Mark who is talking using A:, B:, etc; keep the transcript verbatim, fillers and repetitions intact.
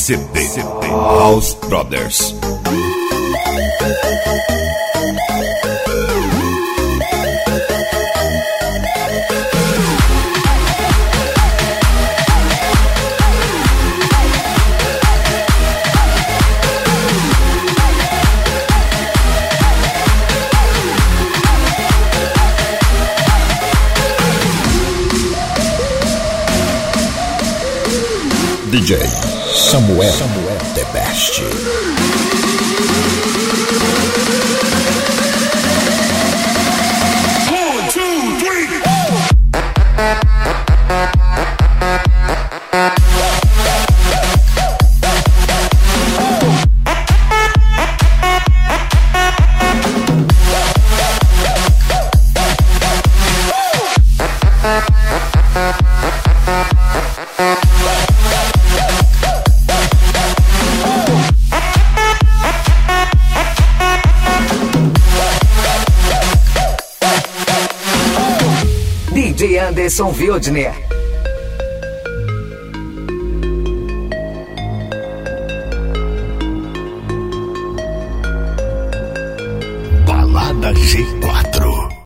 A: C D House Brothers. D J Samuel, Samuel The Best.
B: One, two, three,
C: D J Anderson Wildner.
A: Balada G quatro.